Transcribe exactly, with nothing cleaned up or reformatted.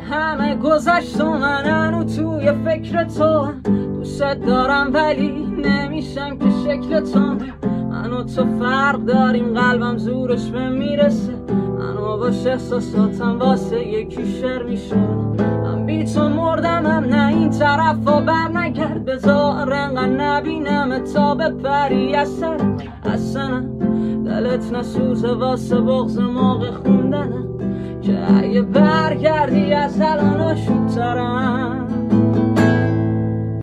همه گذشت و من هنو توی فکر تو دوست دارم ولی نمیشم که شکل تو. من و تو فرق داریم، قلبم زورش به میرسه، منو باش احساساتم واسه یکی شر میشد. من بی تو مردم هم نه این طرف ها بر نگرد، بذار انقدر نبینم تا بپری از سر. اصلا دلت نسوزه واسه بغض موقع خوندنم، که اگه برگردی از الان آشوب ترم.